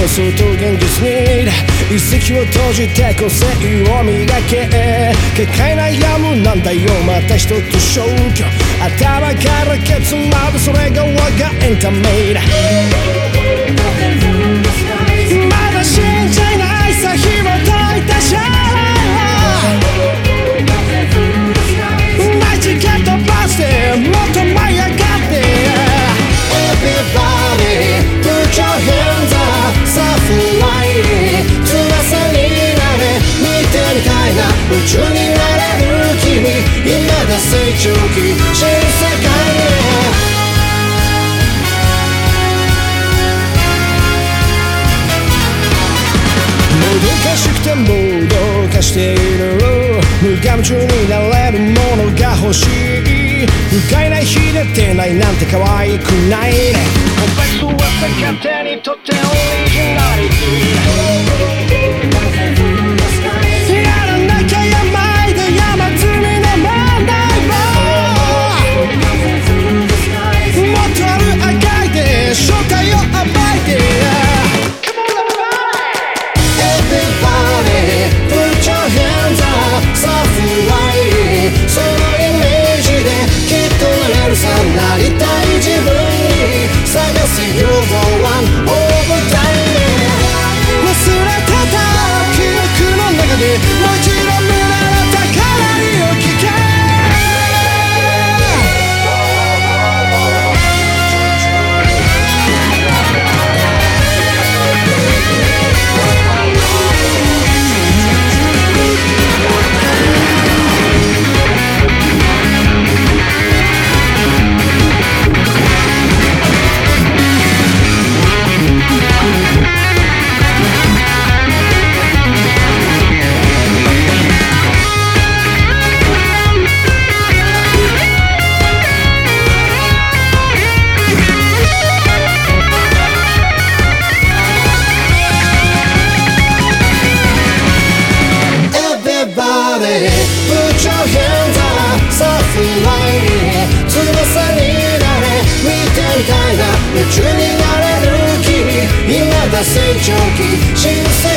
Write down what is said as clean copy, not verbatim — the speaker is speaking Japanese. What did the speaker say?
想と現実に一石を投じて個性を磨け結界悩むなんだよまた一つ消去頭からケツまでそれが我がエンタメだまだ死んじゃいないさ紐解いたシャラ内チケットバスでもっと舞い上がって Everybody put your hands up さあフライ翼になれ見てみたいな宇宙になれる君今だ成長期新世界へもどかしくてもどかしている無我夢中になれるものが欲しい不快な日出てないなんて可愛くないねコンプレックスは勝手にとってオリジナリティやらなきゃやまいで山積みの問題もっとあるあがいて正体を暴いてなりたい自分に探す You're the one over time 忘れてた記憶の中でもう一度無駄な宝を聞けPut your hands up さあフライ翼になれ見てみたいな宇宙になれる君今だ成長期新世